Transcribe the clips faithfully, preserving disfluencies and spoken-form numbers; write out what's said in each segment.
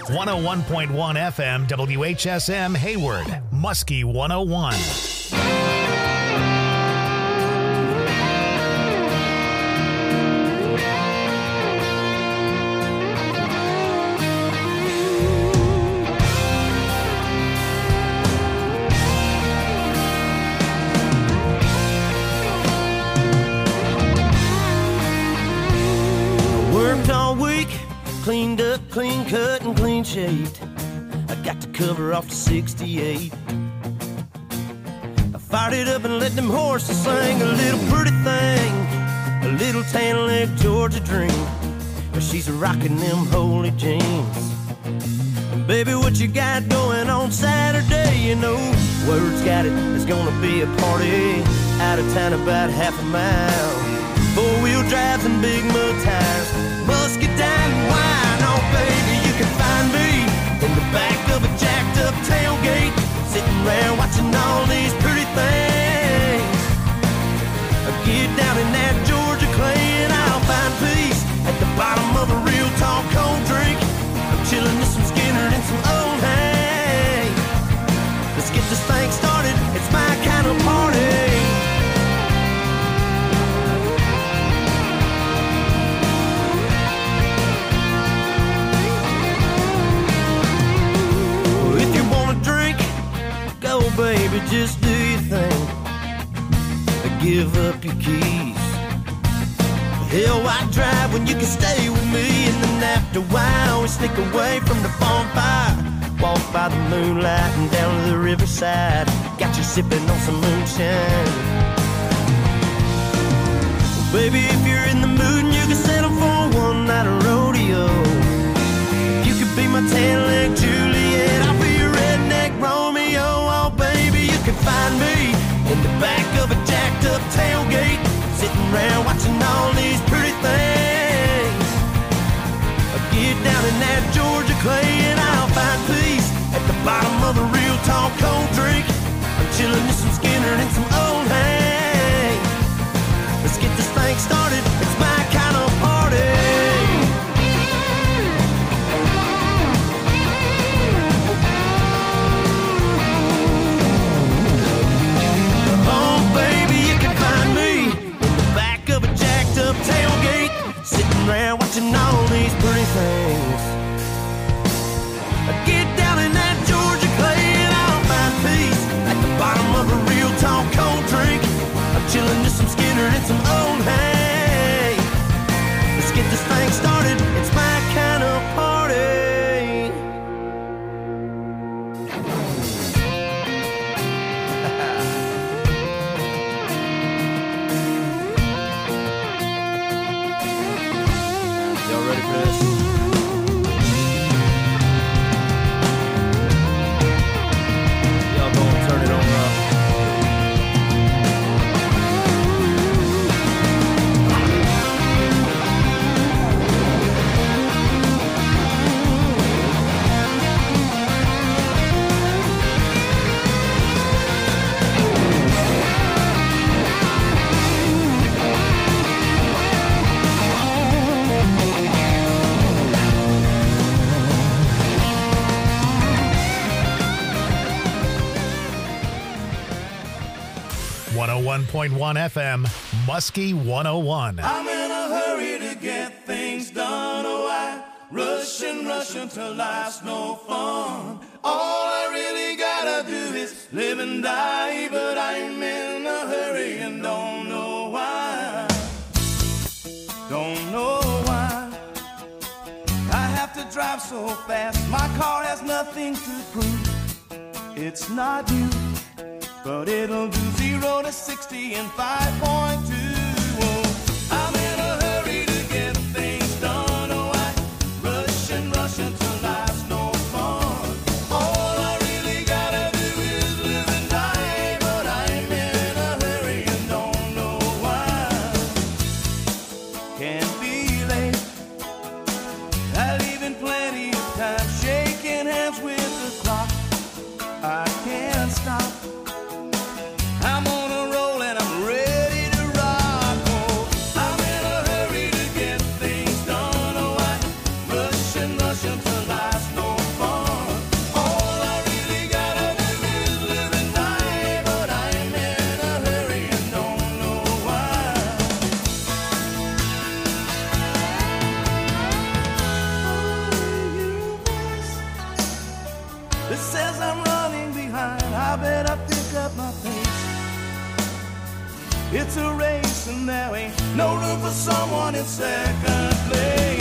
one oh one point one F M W H S M Hayward, Muskie one oh one. Worked all week, cleaned up, clean cut, and clean shaved. I got the cover off the sixty-eight. I fired it up and let them horses sing a little pretty thing, a little tan leg Georgia dream. But she's rocking them holy jeans. And baby, what you got going on Saturday? You know, word's got it, there's gonna be a party out of town about half a mile. Four-wheel drives and big mud tires, musket down and wine. Oh, baby, you can find me in the back of a jacked-up tailgate, sitting around watching all these pretty things. I get down in that Georgia clay and I'll find peace at the bottom of a real tall cold drink. I'm chilling with some Skinner and some old hay. Let's get this thing started, it's my kind of party. Baby, just do your thing. Give up your keys. Hell, why drive when you can stay with me? And then after a while, we sneak away from the bonfire, walk by the moonlight and down to the riverside. Got you sipping on some moonshine. Well, baby, if you're in the mood and you can settle for one night of rodeo, you could be my tan-leg Juliet, I'll be your redneck Romeo. Oh, baby, you can find me in the back of a jacked-up tailgate, sitting around watching all these pretty things. I'll get down in that Georgia clay and I'll find peace at the bottom of a real tall cold drink. I'm chilling with some Skinner and some old hay. Let's get this thing started, it's my kind of party. Tailgate, sitting around watching all these pretty things. I get down in that Georgia clay and I'll find peace at the bottom of a real tall cold drink. I'm chilling with some Skinner and some old hay. Let's get this thing started, it's my kind of party. one oh one point one F M, Muskie one oh one. I'm in a hurry to get things done. Oh, I rush and rush until life's no fun. All I really gotta do is live and die, but I'm in a hurry and don't know why. Don't know why I have to drive so fast. My car has nothing to prove. It's not new, but it'll do zero to sixty in five point two. Oh, I'm in a hurry to get things done. Oh, I rush and rush until life's no fun. All I really gotta do is live and die, but I'm in a hurry and don't know why. Can't be late. I leave in plenty of time, shaking hands with the clock. I can't stop. I'm on a roll and I'm ready to rock. Oh, I'm in a hurry to get things done. Oh, I rush and rush until life's no It's a race and there ain't no room for someone in second place.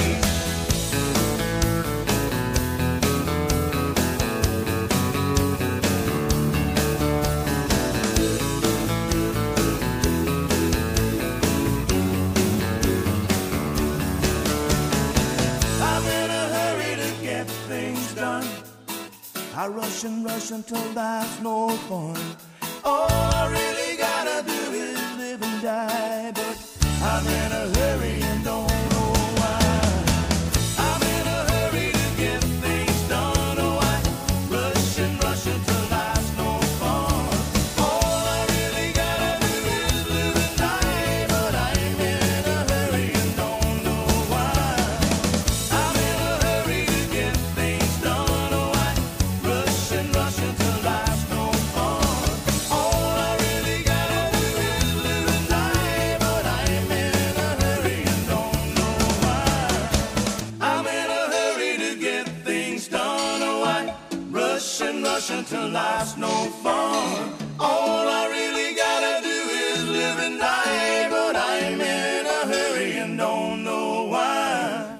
I rush and rush until there's no fun. All I really gotta do is live and die, but I'm in a hurry and don't know why. I'm in a hurry to get things done. Oh, I rush and rush until there's no fun. All I really gotta do is live and die, but I'm in a hurry and don't know why. I'm in a hurry to get things done. Oh, I rush and rush until there's no fun. All I really gotta do is live and die, but I'm in a hurry and don't know why. I'm in a hurry to get things done. Oh, I rush and rush until life's no fun. All I really gotta do is live and die, but I'm in a hurry and don't know why.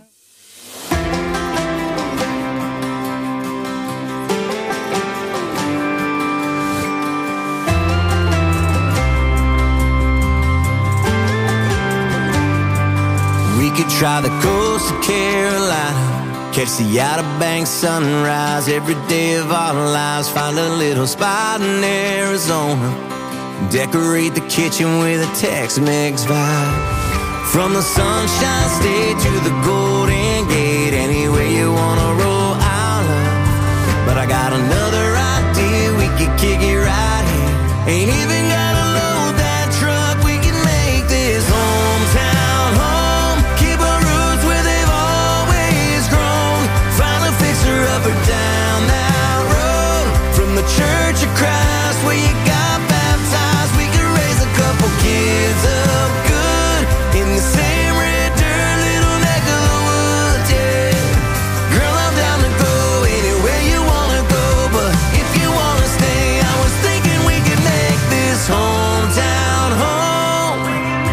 We could try the coast of Carolina, catch the Outer Banks sunrise every day of our lives. Find a little spot in Arizona, decorate the kitchen with a Tex-Mex vibe. From the Sunshine State to the Golden Gate, anywhere you wanna roll, I'll love. But I got another idea, we could kick it right here. Ain't even gotta load that truck, we can make this hometown home. Keep our roots where they've always grown. Find a fixer up or down that road. From the Church of Christ where you got baptized, we could raise a couple kids up good in the same red dirt little neck of the woods, yeah. Girl, I'm down to go anywhere you wanna go, but if you wanna stay, I was thinking we could make this hometown home.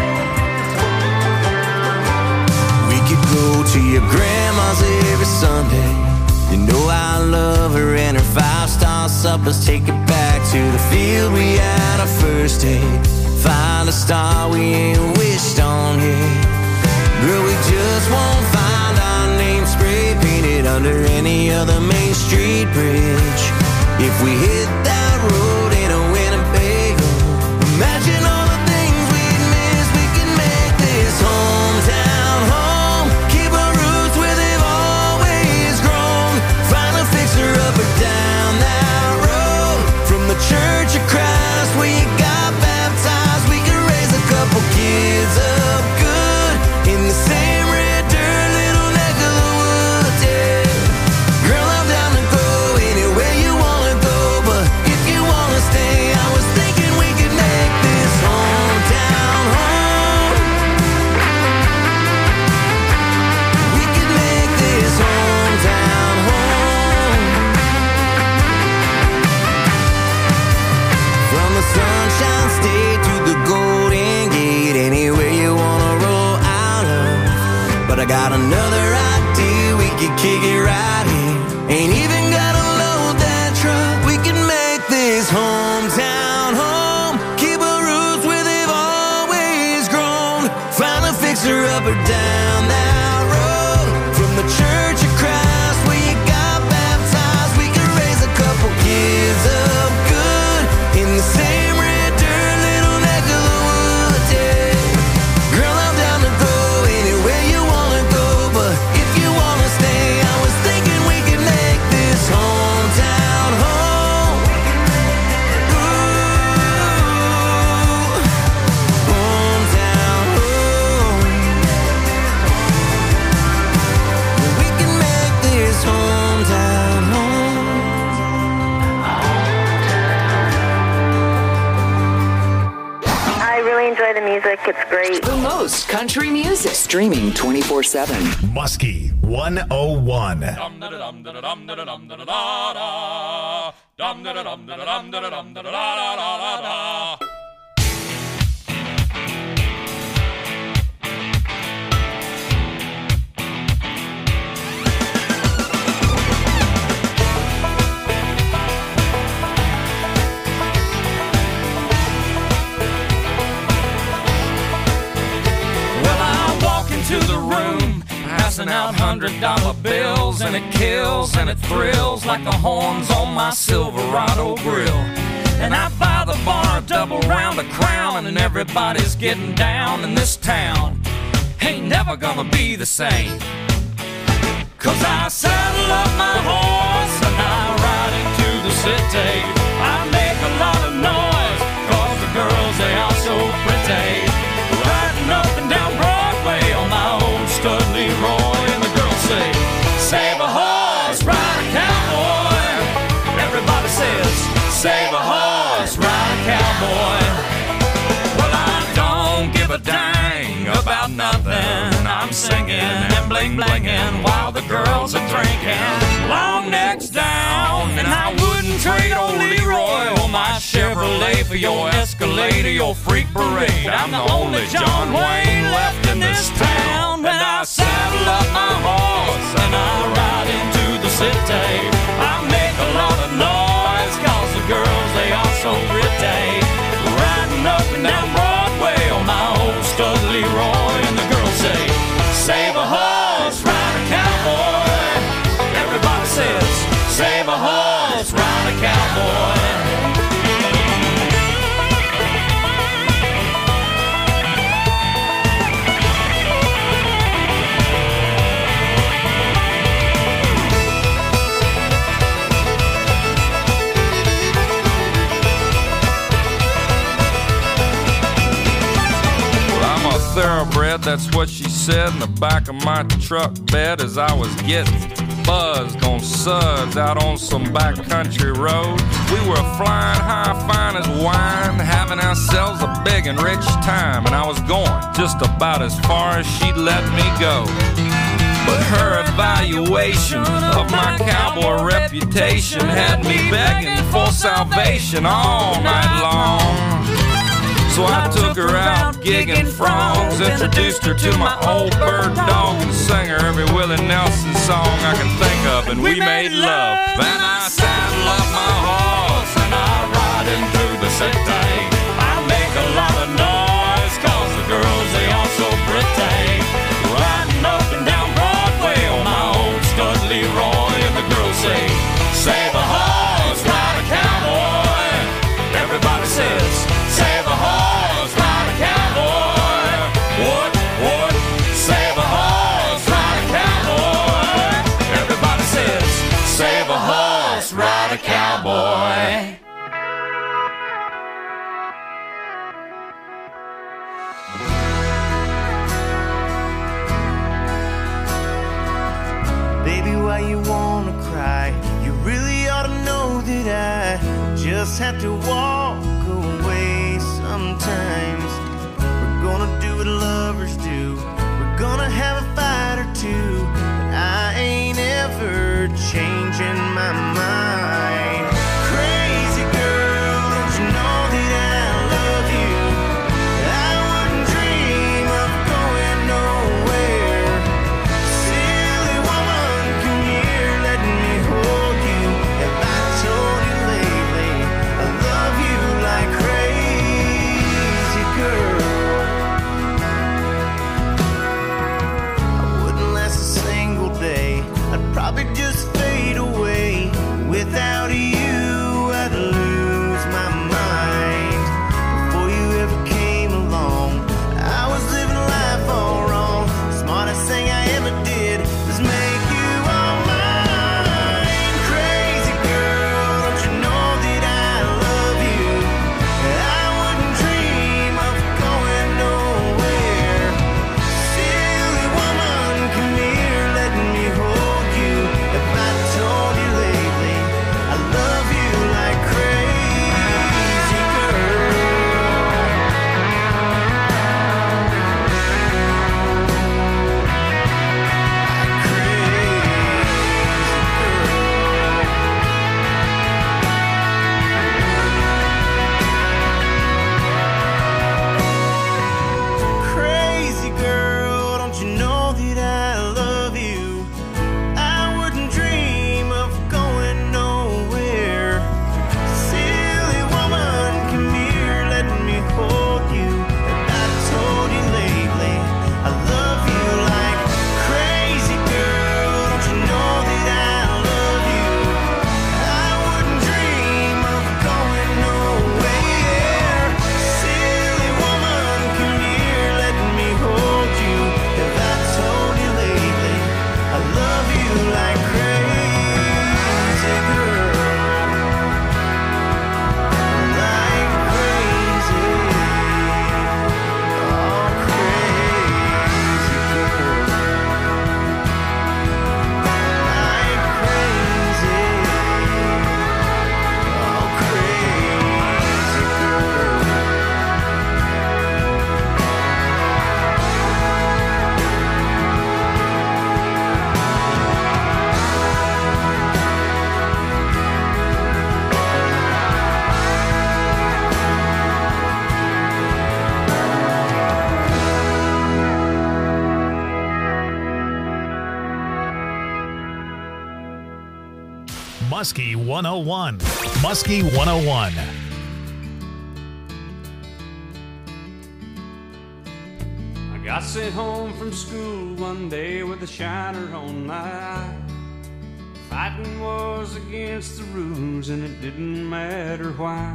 We could go to your grandma's every Sunday. You know I love her and her five-star suppers. Take it back to the field we had our first date. Find a star we ain't wished on yet. Girl, we just won't find our name spray painted under any other Main Street bridge. If we hit that road in a Winnebago, imagine all the things we'd miss. We can make this hometown home. Keep our roots where they've always grown. Find a fixer up or down that road. From the Church of Christ where you got baptized, we can raise a couple kids up good in the same red dirt little neck of the woods, yeah. Girl, I'm down to go anywhere you wanna go, but if you wanna stay, I was thinking we could make this hometown home. We could make this hometown home. From the Sunshine State to the Golden Gate, anywhere you wanna roll, I'll love. But I got another idea, we could kick it right here. Ain't even gotta load that truck, we can make this hometown home. Keep our roots where they've always grown. Find a fixer up or down that road. From the Church of Christ where you got baptized, we can raise a couple kids up good in the same red dirt little neck of the woods, yeah. Girl, I'm down to go anywhere you wanna go, but if you wanna stay, I was thinking we could make this hometown home. Ooh, hometown home. We can make this hometown home. I really enjoy the music. It's great. The most country music. Streaming twenty-four seven. Muskie one oh one. Dum da dum da dum da dum da da da. Dum da dum da dum da dum da da da da da. hundred dollar bills, and it kills and it thrills like the horns on my Silverado grill. And I buy the bar double round a crown, and everybody's getting down in this town. Ain't never gonna be the same, 'cause I saddle up my horse and I ride into the city. I make a lot of noise 'cause the girls, they are so pretty. Riding up and down Broadway on my old stud Leroy, and the girls say, save a horse, ride a cowboy. Everybody says, save a horse, ride a cowboy. Well, I don't give a dang about nothing. I'm singing and bling blinging while the girls are drinking. Long necks down, and I wouldn't trade old Leroy or my Chevrolet for your Escalade or your freak parade. I'm the only John Wayne left in this town. When I saddle up my horse and I ride into the city, I make a lot of noise 'cause the girls, they are so pretty. Riding up and down Broadway on my old stud Leroy, and the girls say, save a horse, ride a cowboy. Everybody says, save a horse, ride a cowboy. Thoroughbred, that's what she said in the back of my truck bed as I was getting buzzed on suds out on some backcountry road. We were flying high, fine as wine, having ourselves a big and rich time, and I was going just about as far as she'd let me go. But her evaluation of my cowboy reputation had me begging for salvation all night long. So I took her out gigging frogs, introduced her to my old bird dog, and sang her every Willie Nelson song I can think of, and we made love. Then I saddle up my horse and I ride into the city. I make a lot of noise 'cause the girls, they are so pretty. Riding up and down Broadway on my old stud Leroy, and the girls say, save a horse, ride a cowboy. Everybody says, save a horse, ride a cowboy. What, what, save a horse, ride a cowboy. Everybody says, save a horse, ride a cowboy. Baby, why you wanna cry? You really ought to know that I just have to walk away sometimes. We're gonna do what lovers do. We're gonna have a fight or two, but I ain't ever changing my mind. Crazy girl, don't you know that I love you? I wouldn't dream of going nowhere. Silly woman, come here, let me hold you. Have I told you lately I love you like crazy girl? I wouldn't last a single day. I'd probably just fade Muskie one oh one. Muskie one oh one. I got sent home from school one day with a shiner on my eye. Fighting was against the rules and it didn't matter why.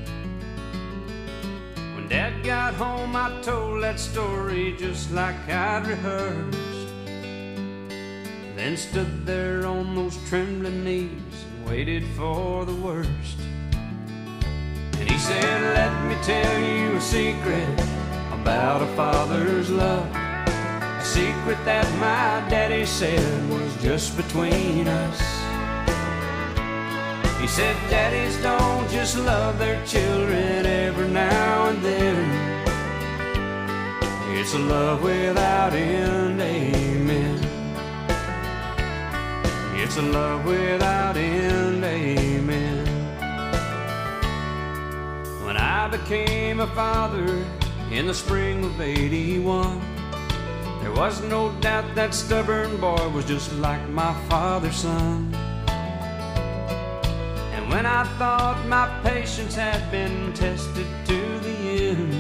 When Dad got home I told that story just like I'd rehearsed. Then stood there on those trembling knees and waited for the worst. And he said, let me tell you a secret about a father's love. A secret that my daddy said was just between us. He said, daddies don't just love their children every now and then. It's a love without end, amen. It's a love without end, amen. When I became a father in the spring of eighty-one, there was no doubt that stubborn boy was just like my father's son. And when I thought my patience had been tested to the end,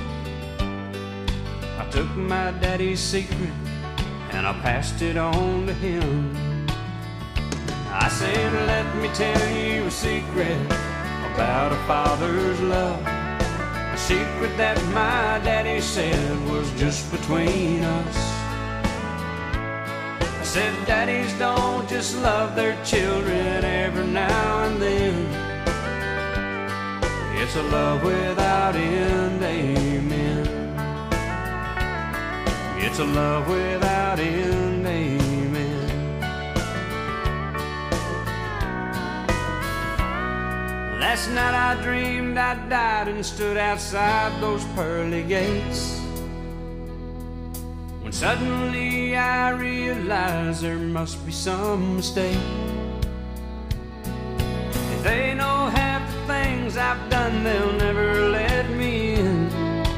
I took my daddy's secret and I passed it on to him. I said, let me tell you a secret about a father's love. A secret that my daddy said was just between us. I said, daddies don't just love their children every now and then. It's a love without end, amen. It's a love without end, amen. Last night I dreamed I died and stood outside those pearly gates, when suddenly I realized there must be some mistake. If they know half the things I've done, they'll never let me in.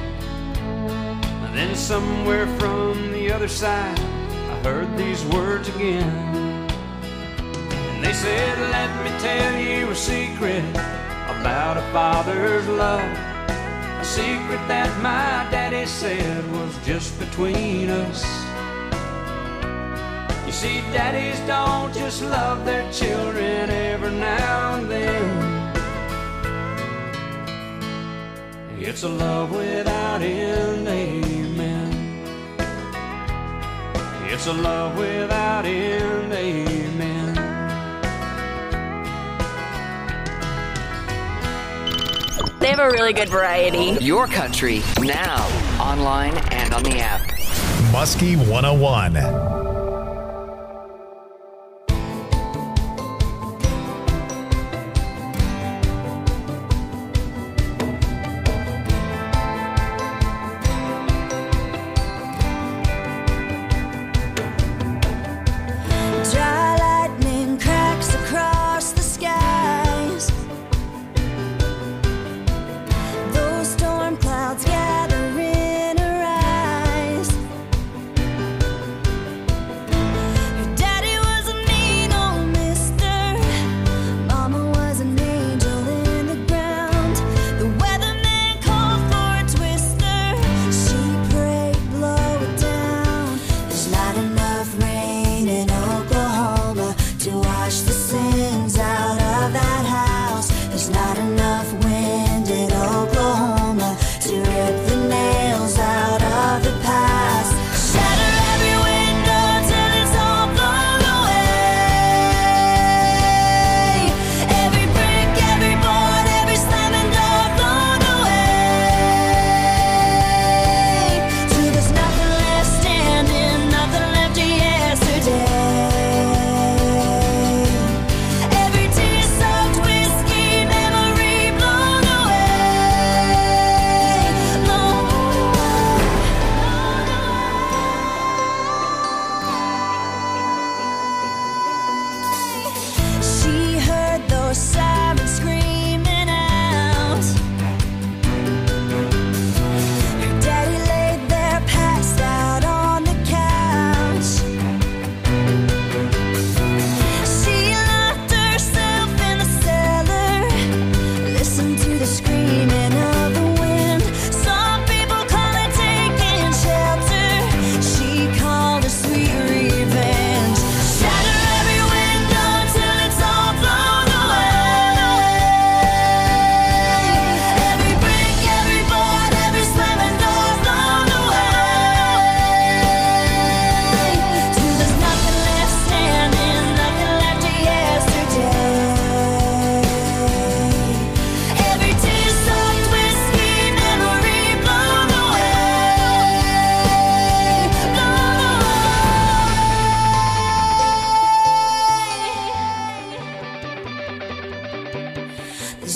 Then somewhere from the other side I heard these words again. And they said, let me tell you a secret about a father's love. A secret that my daddy said was just between us. You see, daddies don't just love their children every now and then. It's a love without end, amen. It's a love without end, amen. They have a really good variety. Your country, now, online and on the app. Muskie one oh one.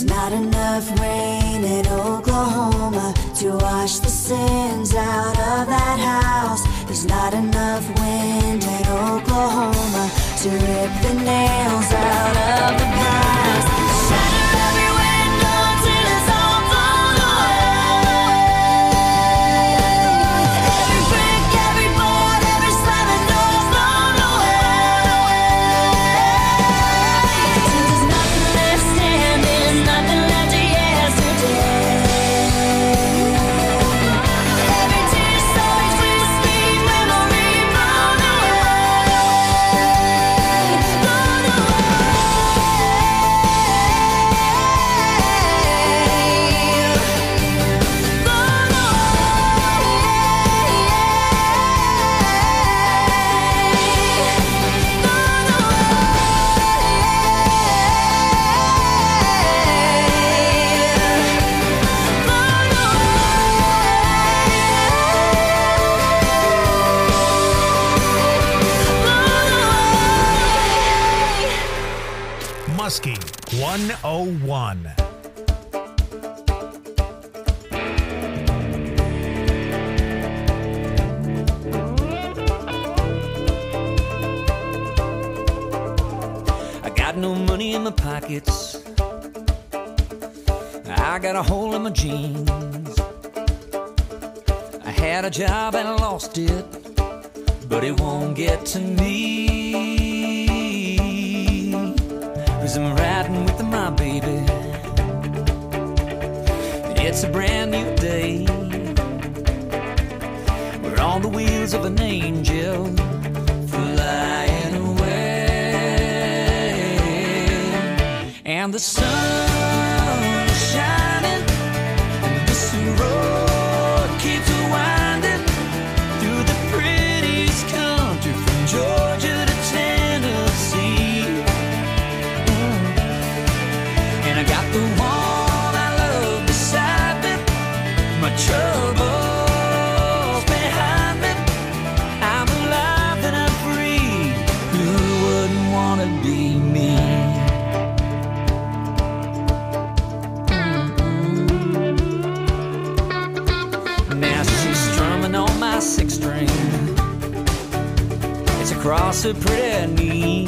There's not enough rain in Oklahoma to wash the sins out of that house. There's not enough wind in Oklahoma to rip the nails out of the past. Shatter every window till it's all blown away. Every brick, every board, every slamming door's blown away. Till there's nothing left standing, nothing left of yesterday. Every tear so crispy, memory blown away. Blown Muskie one oh one. I got no money in my pockets. I got a hole in my jeans. I had a job and I lost it, but it won't get to me. 'Cause I'm riding with my baby. It's a brand new day. We're on the wheels of an angel flying away. And the sun is shining, and this road keeps winding through the prettiest country from Georgia to Tennessee. Mm. And I got the one I love beside me, my troubles behind me. I'm alive and I'm free. Who wouldn't want to be me? Now she's strumming on my six string. It's across her pretty knees.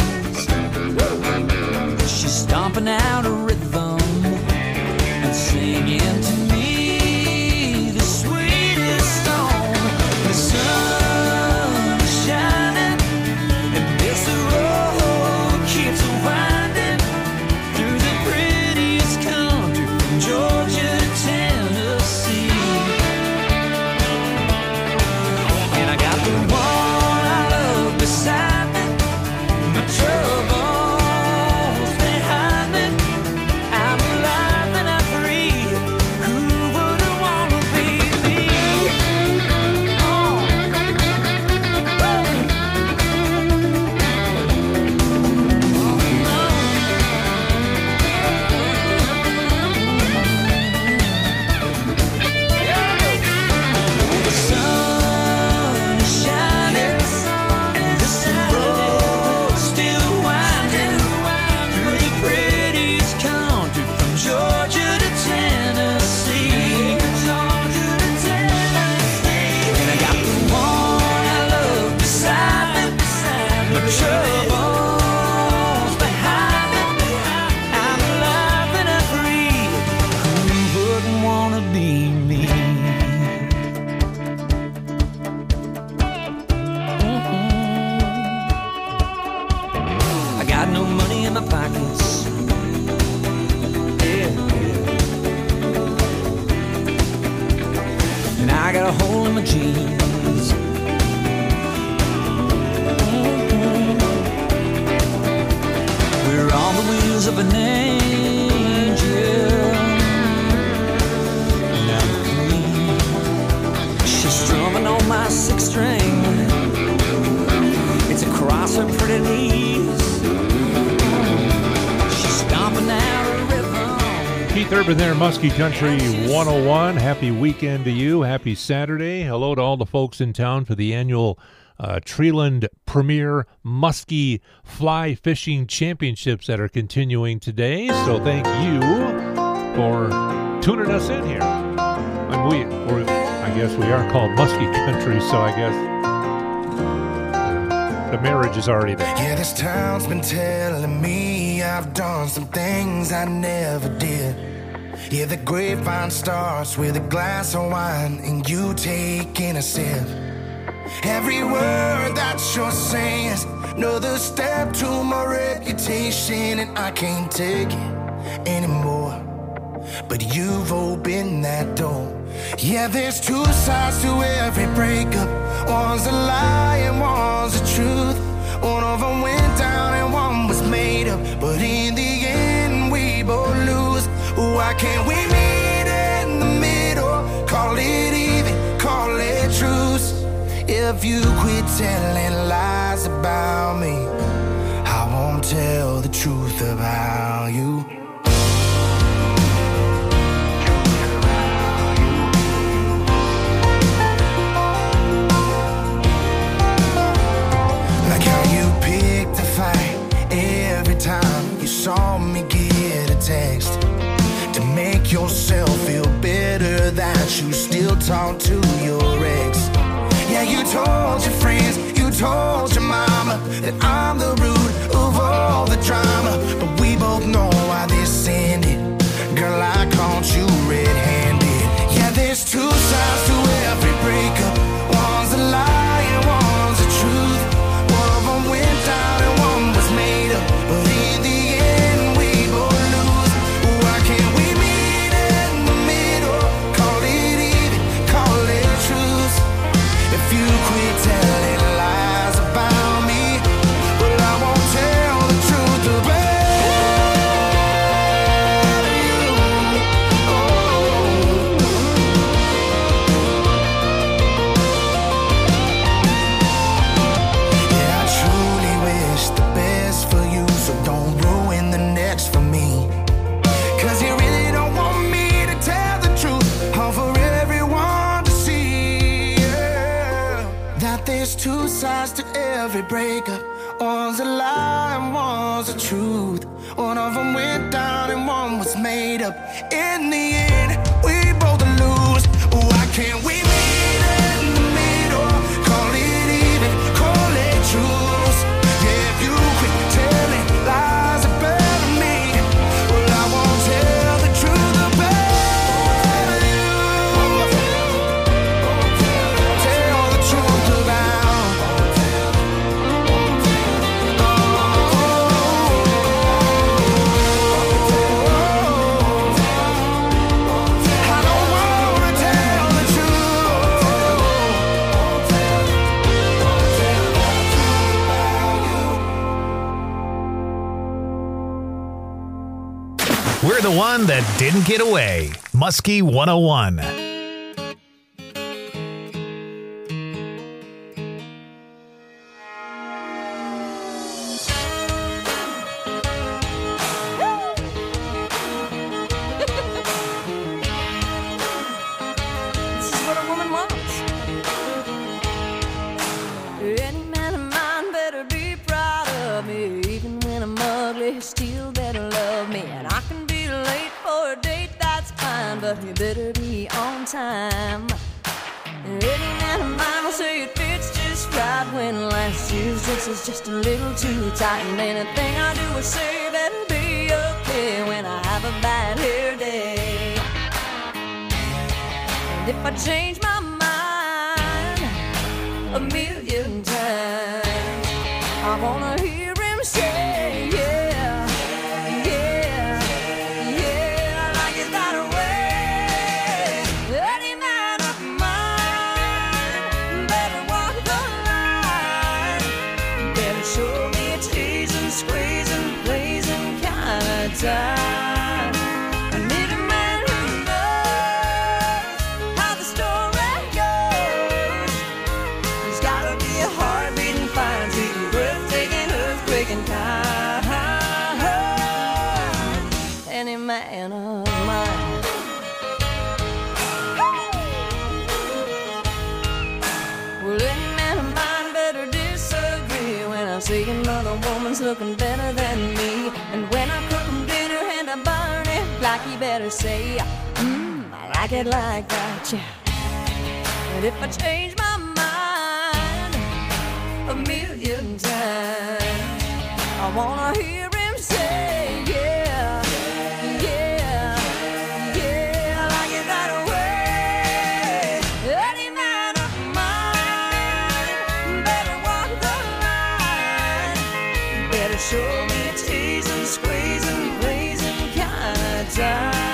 She's stomping out a rhythm and singing to me the sweetest song. The sun is shining and this road keeps winding through the prettiest country from Georgia to Tennessee. And I got the one I love beside me, my troubles behind me. I'm alive and I'm free. Who wouldn't want to be me? Oh. The sun is shining and this road still winding through the prettiest country from Georgia to Tennessee. And I got the one I love beside me, my troubles behind me. I'm alive and I'm free. Who wouldn't want to be me? I got no money in my pockets. Yeah. And I got a hole in my jeans. We're on the wheels of an angel. Now she's strumming on my six string. It's across her pretty knees. She's stomping out a rhythm. Keith Urban there, Muskie Country one oh one. Happy weekend to you. Happy Saturday. Hello to all the folks in town for the annual uh, Treeland Premier Muskie Fly Fishing Championships that are continuing today. So thank you for tuning us in here. And we, we're, I guess we are called Muskie Country, so I guess uh, the marriage is already there. Yeah, this town's been telling me I've done some things I never did. Yeah, the grapevine starts with a glass of wine and you taking a sip. Every word that you're saying is another step to my reputation, and I can't take it anymore. But you've opened that door. Yeah, there's two sides to every breakup. One's a lie and one's the truth. One of them went down and one was made up, but in the end we both lose. Why can't we meet in the middle? Call it even, call it truce. If you quit telling lies about me, I won't tell the truth about you. Like how you picked a fight every time you saw me get a text to make yourself feel better that you still talk to your ex. Yeah, you told your friends, you told your mama that I'm the root of all the drama. But we both know why this ended. Girl, I caught you red-handed. Yeah, there's two sides to every breakup. One's a lie and one's the truth. One of them went down and one was made up, but in the end we both lose. Why can't we meet in the middle? Call it even, call it truth. If you quit telling lies about me, well, I won't tell the truth about you. Oh. Yeah, I truly wish the best for you, so don't ruin the next for me. Cause you really don't want me to tell the truth, all for everyone to see. Yeah. That there's two sides to every breakup. One's a lie and one's the truth. One of them went down and one was made up. In the end, we both lose. Why can't we meet in the middle? Call it even, call it truth. Yeah, if you quit telling lies about me, well, I won't tell the truth about you. Tell the truth about. I don't wanna tell the truth. We're the one that didn't get away. Muskie one oh one. This is what a woman wants. Any man of mine better be proud of me. Even when I'm ugly, he still better love me. And I can be late for a date, that's fine, but you better be on time. Any man of mine will say it fits just right when last year's dress is just a little too tight. And anything I do or say better be okay when I have a bad hair day. And if I change my mind a million times, I wanna hear him say, yeah, yeah, yeah, I like it that way. Any man of mine better walk the line, better show me a teasing, squeezing, blazing kind of time. I need a man who knows how the story goes. He's gotta be a heart-beating, fine-beating, breathtaking, earthquaking kind. Any man of mine. Well, any man of mine better disagree when I see another woman's looking better than me. And when I cook 'em dinner and I burn it like you better say, mmm, I like it like that, yeah. And if I change my mind a million times, I wanna hear him say, yeah, yeah, yeah, I like it that way. Any man of mine better walk the line, better show me a teasing, squeezing, pleasing kind of time.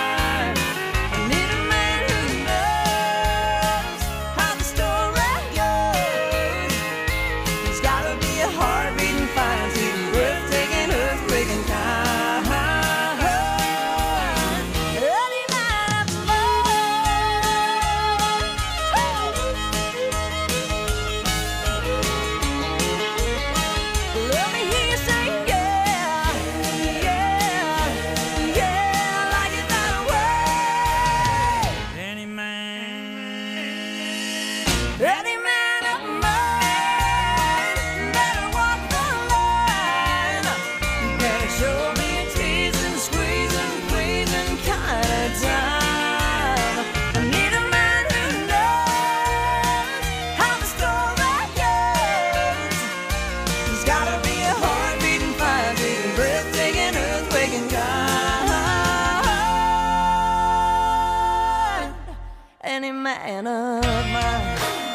Any man of mine.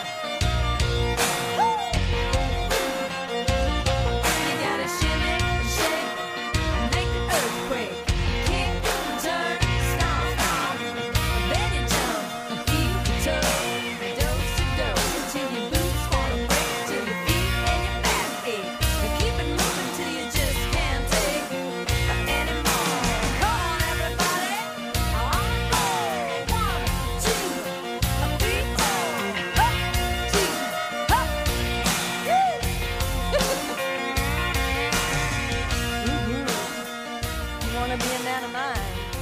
You gotta shimmy, shake, make the earthquake, kick, turn, stomp, stomp, then you jump, keep your toe, dose to dose, till your boots wanna break, till your feet and your back ache, and keep it moving till you just can't take anymore. Come on, everybody, on the floor, one, two. Wanna be a man of mine.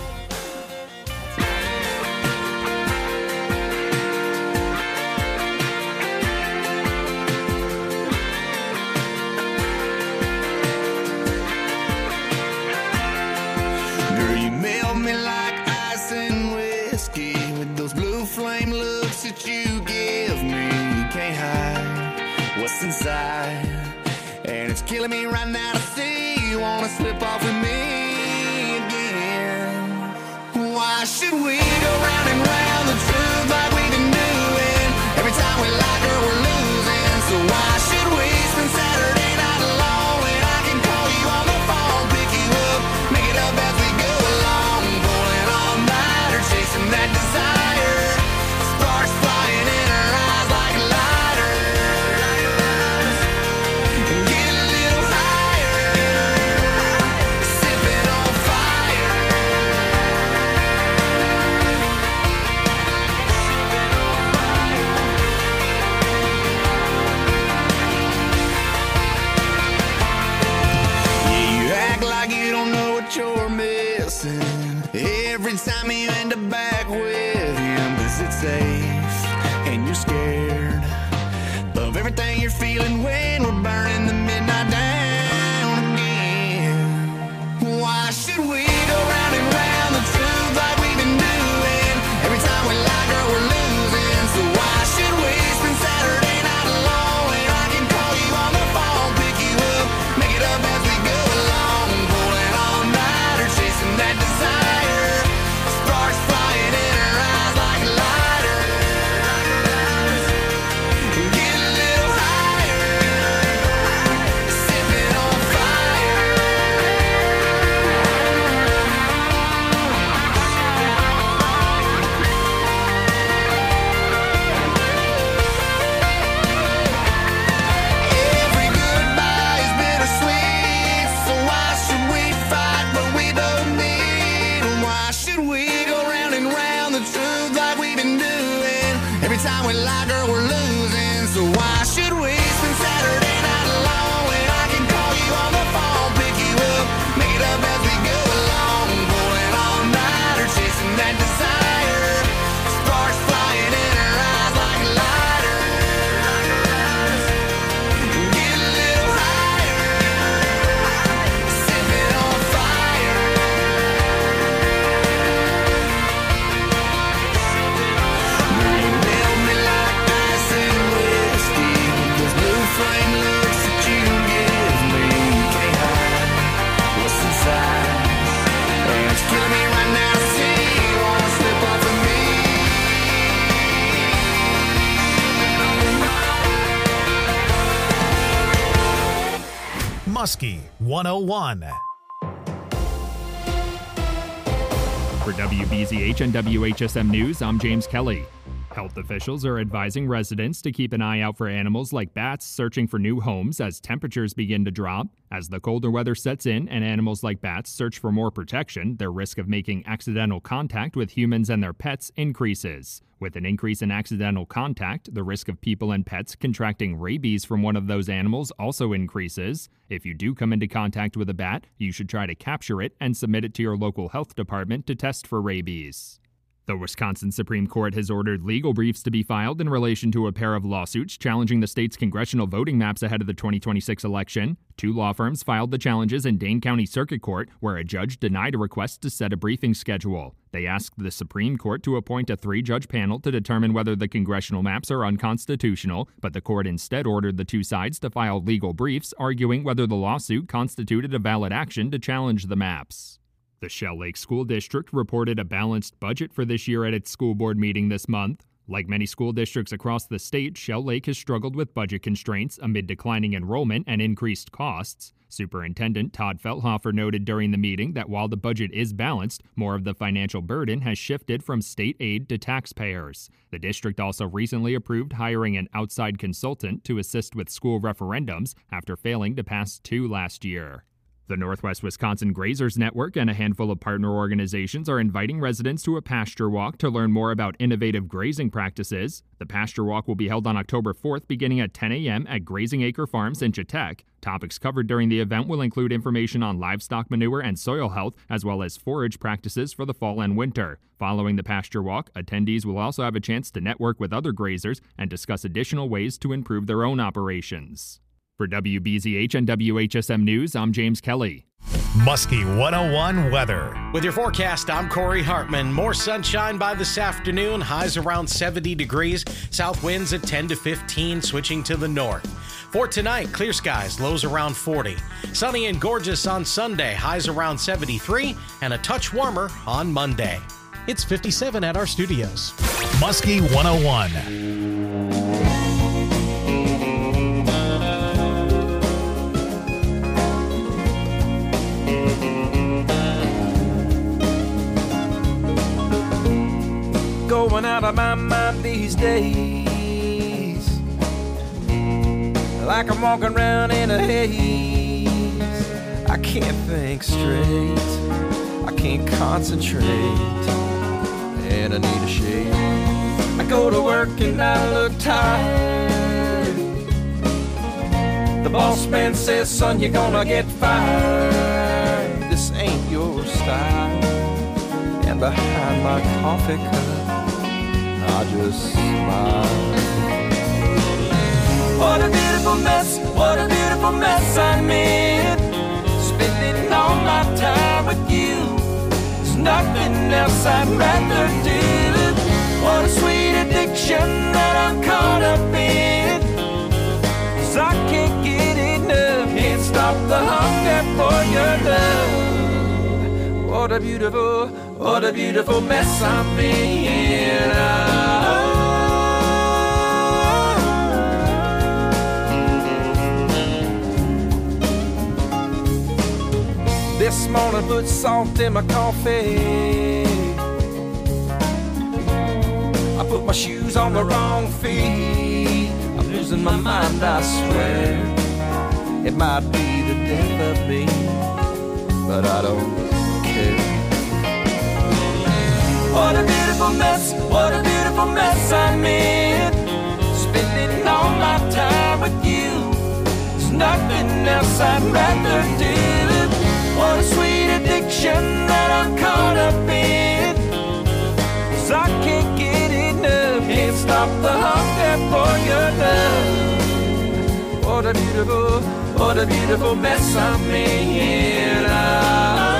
Girl, you melt me like ice and whiskey with those blue flame looks that you give me. You can't hide what's inside, and it's killing me right now to see you wanna slip off with me again. Why should we go round and round the truth like we've been doing? Every time we like her, we're losing. So why should we spend Saturday night alone when I can call you on the phone, pick you up, make it up as we go along, pulling all nighter, chasing that desire, sparks flying in her eyes like lighters. Get a little higher, sipping on fire. Yeah, you act like you don't know what you're missing every time you end up back with him, 'cause it's safe and you're scared of everything you're feeling when we're burning the midnight down again. Why should we go round and round the truth like we've been doing? Every time we like her, we're losing. So why should we spend Saturday night alone when I can call you on the phone, pick you up, make it up as we go along, pulling all nighter, chasing that desire, sparks flying in her eyes like lighters. Get a little higher, sipping on fire. Every goodbye is bittersweet, so why should we fight what we don't need? Why should we go round and round the truth like we've been doing? Every time we like her, we're losing. So why should we spend Saturday night alone when I can call you on the phone, pick you up, make it up as we go along, pulling all nighter, chasing that desire, sparks flying in her eyes like lighters. Get a little higher, sipping on fire. Muskie one oh one. For W B Z H and W H S M News, I'm James Kelly. Health officials are advising residents to keep an eye out for animals like bats searching for new homes as temperatures begin to drop. As the colder weather sets in and animals like bats search for more protection, their risk of making accidental contact with humans and their pets increases. With an increase in accidental contact, the risk of people and pets contracting rabies from one of those animals also increases. If you do come into contact with a bat, you should try to capture it and submit it to your local health department to test for rabies. The Wisconsin Supreme Court has ordered legal briefs to be filed in relation to a pair of lawsuits challenging the state's congressional voting maps ahead of the twenty twenty-six election. Two law firms filed the challenges in Dane County Circuit Court, where a judge denied a request to set a briefing schedule. They asked the Supreme Court to appoint a three-judge panel to determine whether the congressional maps are unconstitutional, but the court instead ordered the two sides to file legal briefs arguing whether the lawsuit constituted a valid action to challenge the maps. The Shell Lake School District reported a balanced budget for this year at its school board meeting this month. Like many school districts across the state, Shell Lake has struggled with budget constraints amid declining enrollment and increased costs. Superintendent Todd Felthofer noted during the meeting that while the budget is balanced, more of the financial burden has shifted from state aid to taxpayers. The district also recently approved hiring an outside consultant to assist with school referendums after failing to pass two last year. The Northwest Wisconsin Grazers Network and a handful of partner organizations are inviting residents to a pasture walk to learn more about innovative grazing practices. The pasture walk will be held on October fourth beginning at ten a.m. at Grazing Acre Farms in Chautauqua. Topics covered during the event will include information on livestock manure and soil health, as well as forage practices for the fall and winter. Following the pasture walk, attendees will also have a chance to network with other grazers and discuss additional ways to improve their own operations. For W B Z H and W H S M News, I'm James Kelly. Muskie one oh one weather. With your forecast, I'm Corey Hartman. More sunshine by this afternoon. Highs around seventy degrees. South winds at ten to fifteen, switching to the north. For tonight, clear skies, lows around forty. Sunny and gorgeous on Sunday. Highs around seventy-three and a touch warmer on Monday. It's fifty-seven at our studios. Muskie one oh one. Going out of my mind these days, like I'm walking around in a haze. I can't think straight, I can't concentrate, and I need a shave. I go to work and I look tired. The boss man says, son, you're gonna get fired. This ain't your style. And behind my coffee cup, I just smile. What a beautiful mess, what a beautiful mess I'm in. Spending all my time with you. There's nothing else I'd rather do. What a sweet addiction that I'm caught up in. 'Cause I can't get enough, can't stop the hunger for your love. What a beautiful, what a beautiful mess I'm in. Oh. This morning put salt in my coffee. I put my shoes on the wrong feet. I'm losing my mind, I swear. It might be the death of me, but I don't care. What a beautiful mess, what a beautiful mess I'm in. Spending all my time with you. There's nothing else I'd rather do. What a sweet addiction that I'm caught up in. 'Cause I can't get enough, can't stop the hunger for your love. What a beautiful, what a beautiful mess I'm in. Oh.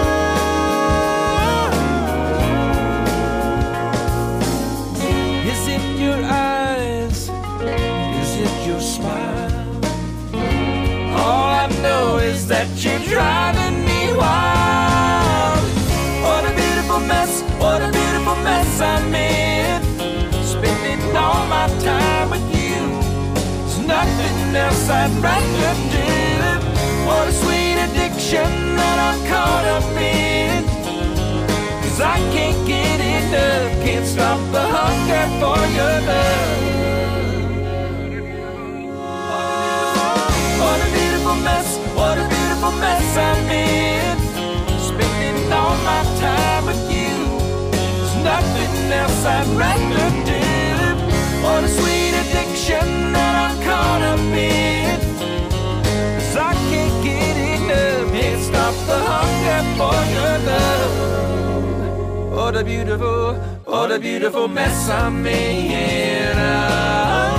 Is it your eyes? Is it your smile? All I know is that you're driving me wild. What a beautiful mess, what a beautiful mess I'm in. Spending all my time with you. There's nothing else I'd rather do. What a beautiful mess I'm in, spending all my time with you. There's nothing else I'd rather do. What a sweet addiction that I'm caught up in, 'cause I can't get enough. Can't stop the hunger for your love. What a beautiful, what a beautiful mess I'm in. Oh.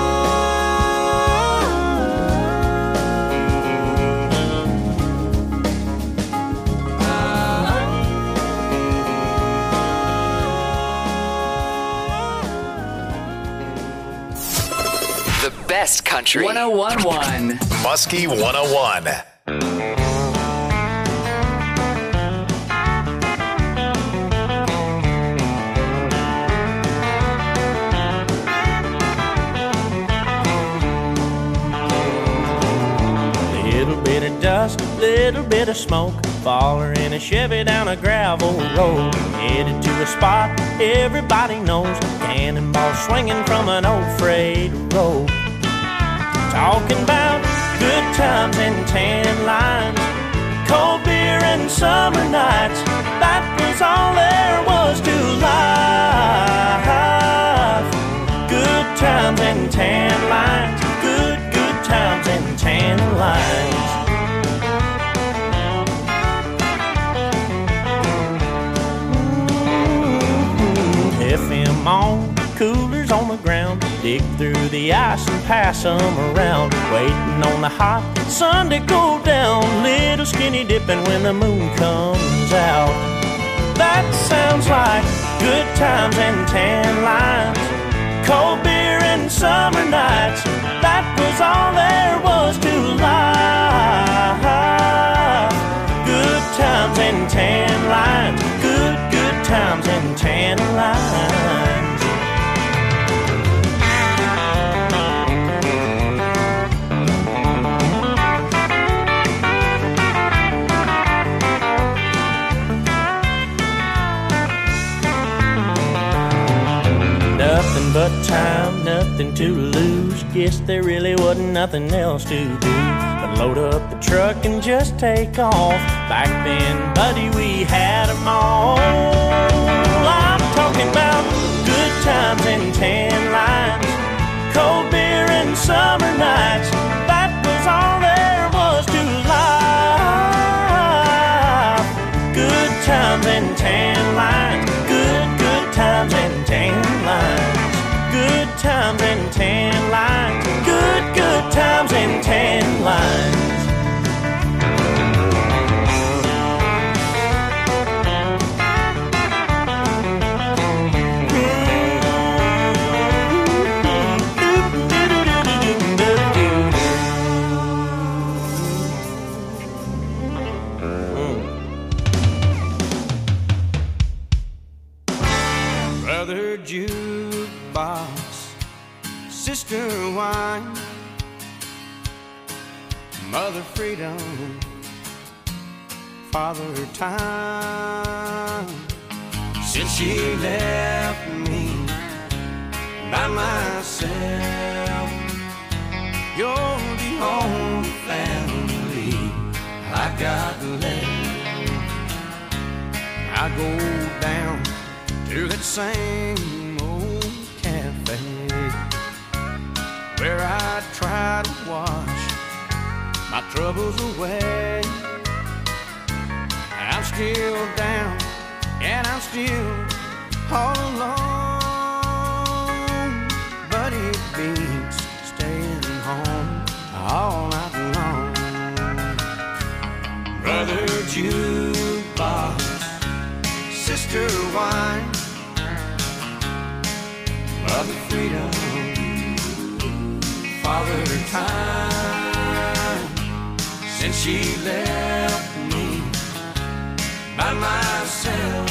Best country. one oh one point one. Muskie one oh one. Little bit of dust, little bit of smoke, faller in a Chevy down a gravel road, headed to a spot everybody knows, cannonball swinging from an old freight road. Talking about good times and tan lines, cold beer and summer nights. That was all there was to life. Good times and tan lines, good, good times and tan lines. Mm-hmm. F M on, coolers on the ground, dig through the ice and pass them around, waiting on the hot sun to go down, little skinny dipping when the moon comes out. That sounds like good times and tan lines, cold beer and summer nights. That was all there was to life. Good times and tan lines, good, good times and tan lines. Nothing but time, nothing to lose. Guess there really wasn't nothing else to do but load up the truck and just take off. Back then, buddy, we had them all. I'm talking about good times and tan lines, cold beer and summer nights. That was all there was to life. Good times and tan lines, good, good times and tan lines. Good times and tan lines, good, good times and tan lines. Brother jukebox, sister wine, mother freedom, father time. Since she left me by myself, you're the only family I got left. I go down to that same old cafe where I try to wash my troubles away. I'm still down and I'm still all alone, but it beats staying home all night long. Brother jukebox, sister wine, mother freedom, father time. Since she left me by myself,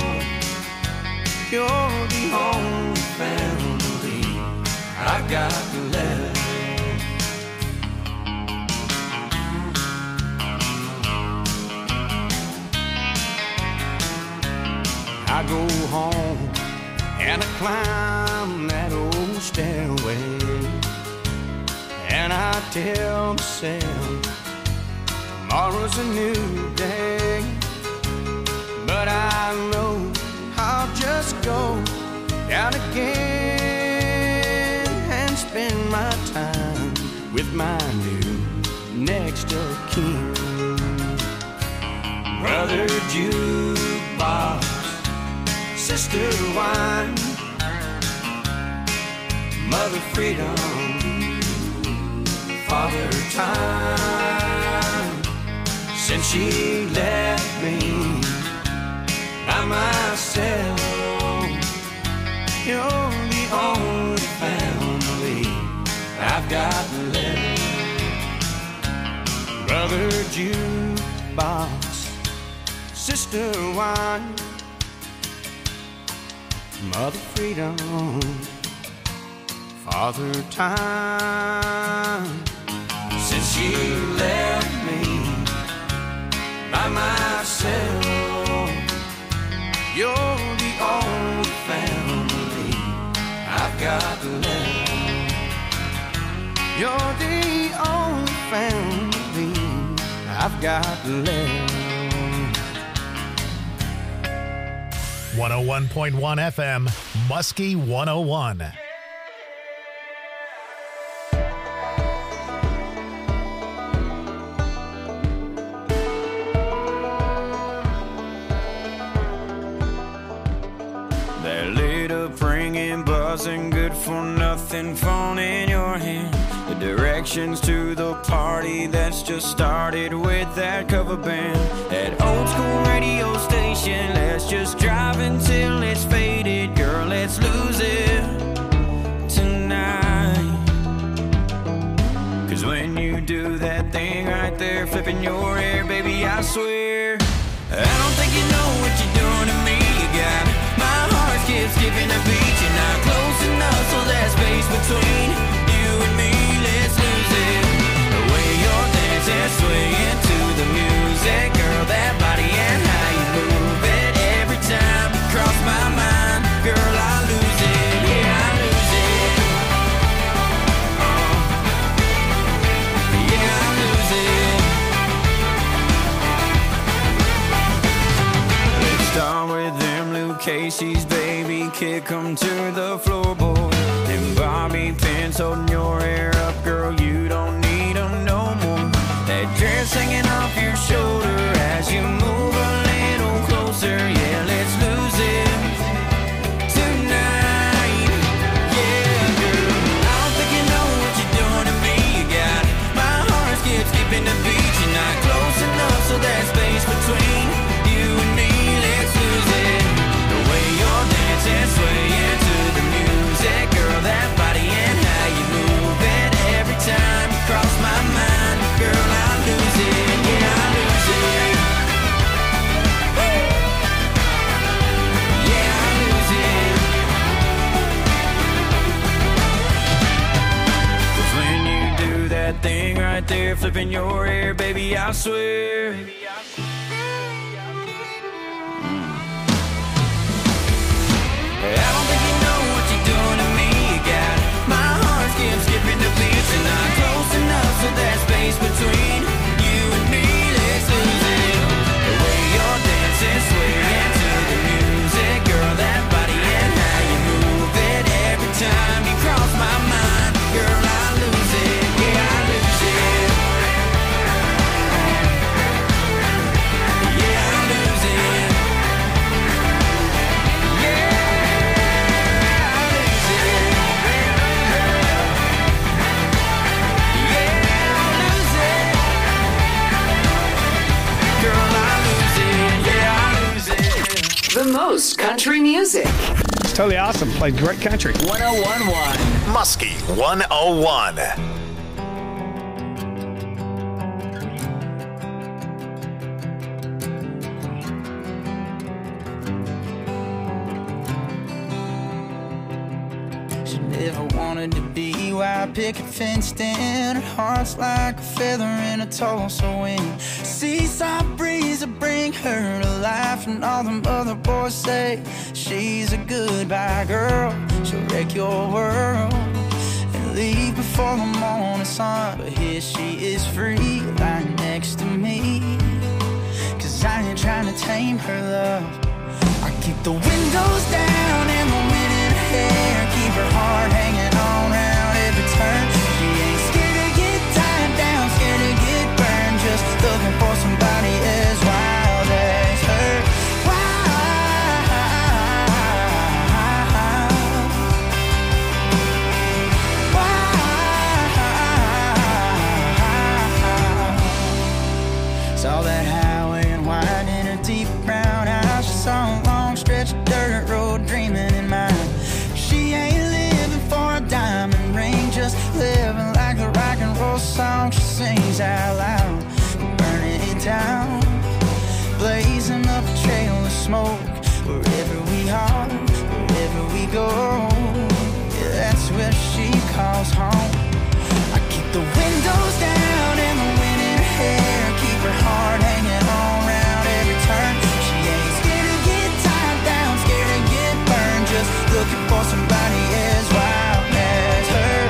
you're the only family I've got left. I go home and I climb that old stairway, and I tell myself Tomorrow's a new day, but I know I'll just go down again and spend my time with my new next of kin. Brother jukebox, sister wine, mother freedom, father time. Since she left me by myself, you're the only family I've got left. Brother jukebox, sister wine, mother freedom, father time. Since she left me by myself, you're the only family I've got left. You're the only family I've got left. one oh one point one F M, Muskie one oh one. That lit up ringing, buzzing, good for nothing phone in your hand. The directions to the party that's just started with that cover band. That old school radio station, let's just drive until it's faded. Girl, let's lose it tonight. Cause when you do that thing right there, flipping your hair, baby, I swear I don't think you know what you're doing to me. You got my heart skips, skipping a beat. You're not close enough, so there's space between you and me. Let's lose it. The way you're dancing, swaying to the music, girl, that body and how you move it. Every time you cross my mind, girl, I lose it. Yeah, I lose it. Uh, yeah, I lose it. Let's start with them Luke Casey's, baby, kick 'em to the floorboard. Them bobby pins holding your hair up, girl, you don't need 'em no more. That dress hanging off your shoulder as you move a little closer. Yeah, let's lose it tonight. Yeah, girl, I don't think you know what you're doing to me. You got my heart skip, skipping the beat. You're not close enough, so there's space between you and me. Let's lose it. The way you're dancing, swaying to the music, girl, that body and how you move it. Every time you cross my mind, girl, I lose it. Yeah, I lose it. Woo! Yeah, I lose it. 'Cause when you do that thing right there, flipping your hair, baby, I swear I don't think you know what you're doing to me. You got my heart skip, skipping the beats. You're not close enough, so there's space between you and me. Let's lose it. The way you're dancing, swaying to the music, girl, that body and how you move it. Every time you cross my mind, girl, I lose it. Yeah, I lose it. Yeah, I lose it. The most country music. It's totally awesome. Played great country. one oh one point one. Muskie one oh one. She never wanted to be white picket fenced in. Her heart's like a feather in a Tulsa wind. Seaside breeze will bring her to life, and all them other boys say she's a goodbye girl. She'll wreck your world and leave before the morning sun. But here she is free, lying next next to me. Cause I ain't trying to tame her love. I keep the windows down and the wind in her hair, keep her heart hanging on round every turn. She ain't scared to get tied down, scared to get burned, just looking for somebody as wild as her. Saw that highway and wide in her deep brown eyes. She saw a long stretch of dirt road dreaming in mind. She ain't living for a diamond ring, just living like the rock and roll song she sings out loud. Burning it down, blazing up a trail of smoke. Wherever we are, wherever we go, yeah, that's where she calls home. I keep the windows down and the wind in her hair, keep her heart hanging on round every turn. She ain't scared to get tied down, scared to get burned, just looking for somebody as wild as her.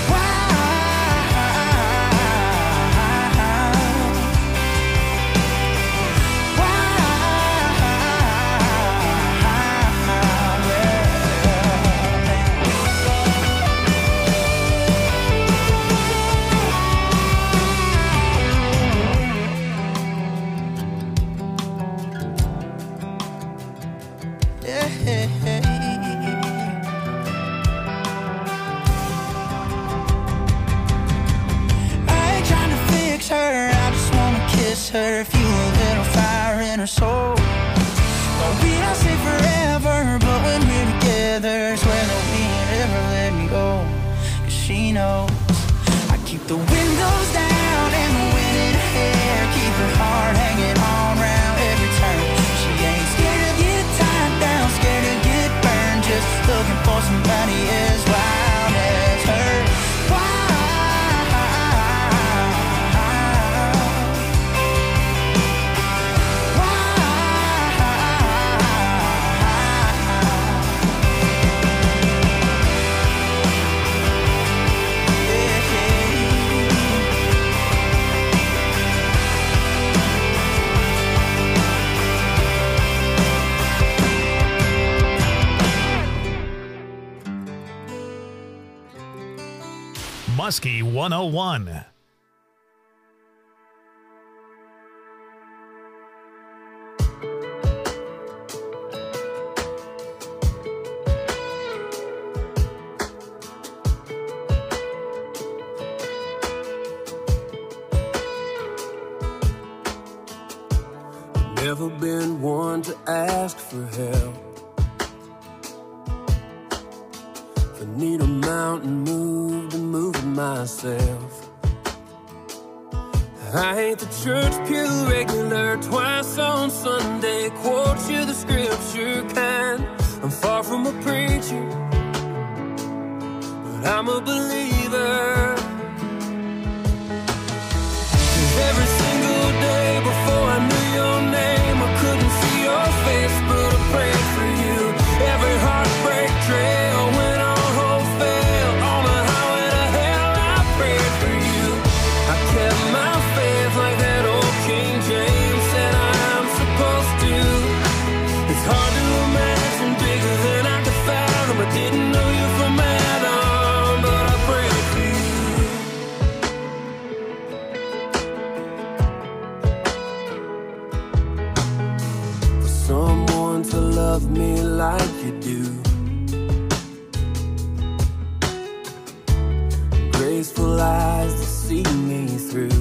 Her, I just wanna kiss her, fuel a little fire in her soul. Well, we don't say forever, but when we're together, swear that we ain't ever let me go. Cause she knows I keep the windows down and the wind in her hair, keep her heart hanging on round every turn. She ain't scared to get tied down, scared to get burned, just looking for somebody as wild as her. Muskie one oh one. Never been one to ask for help. If I need a mountain moved, I'm moving myself. I ain't the church pew regular, twice on Sunday, quote you the scripture kind. I'm far from a preacher, but I'm a believer. 'Cause every single day before I knew your name, I couldn't see your face, but I prayed for you. Every heartbreak trail went on hope fail, on the highway to hell I prayed for you. I kept my faith like that old King James said I'm supposed to. It's hard to imagine bigger than I could fathom. I didn't know you from Adam, but I prayed for you. Someone to love me like you do, graceful eyes to see me through,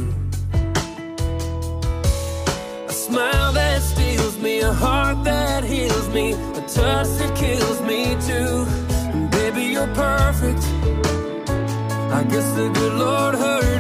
a smile that steals me, a heart that heals me, a touch that kills me too. And baby, you're perfect. I guess the good Lord heard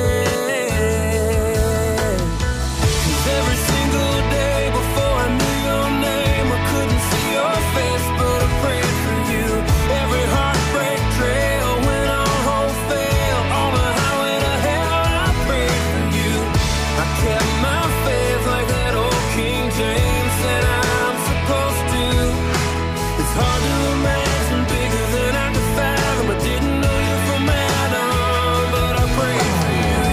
it. 'Cause every single day before I knew your name, I couldn't see your face, but I prayed for you. Every heartbreak trail went on hope fail, on the highway to hell I prayed for you. I kept my faith like that old King James said I'm supposed to. It's hard to imagine bigger than I could fathom. I didn't know you from Adam, but I prayed for you.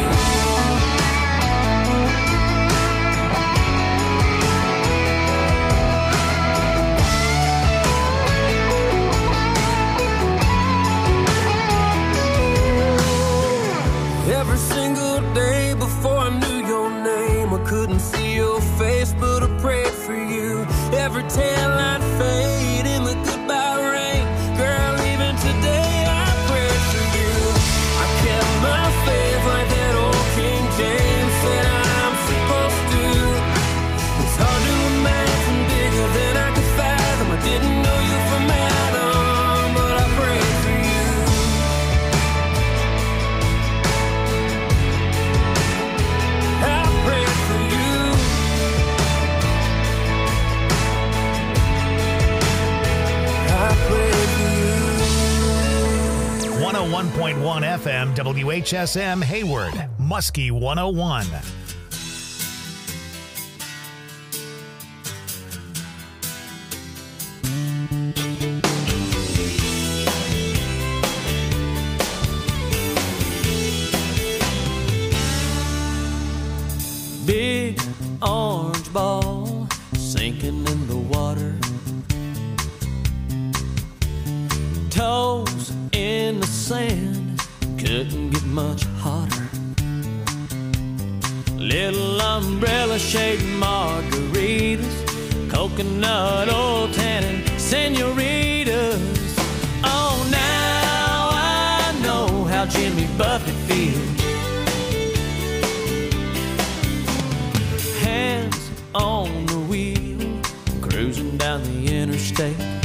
one point one F M W H S M Hayward, Muskie one oh one. Big orange ball sinking in the water, toes in the sand, couldn't get much hotter. Little umbrella shaped margaritas, coconut oil tannin senoritas. Oh, now I know how Jimmy Buffett feels. Hands on the wheel, cruising down the interstate.